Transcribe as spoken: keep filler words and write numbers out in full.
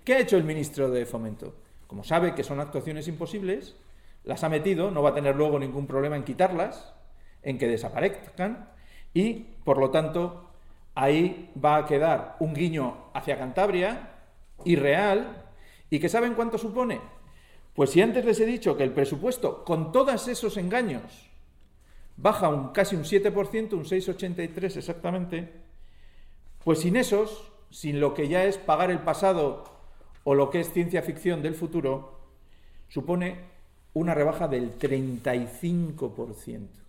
¿Qué ha hecho el ministro de Fomento? Como sabe que son actuaciones imposibles, las ha metido, no va a tener luego ningún problema en quitarlas, en que desaparezcan, y, por lo tanto, ahí va a quedar un guiño hacia Cantabria, irreal, y que ¿saben cuánto supone? Pues si antes les he dicho que el presupuesto, con todos esos engaños, baja un, casi un siete por ciento, un seis coma ochenta y tres exactamente, pues sin esos, sin lo que ya es pagar el pasado o lo que es ciencia ficción del futuro, supone una rebaja del treinta y cinco por ciento.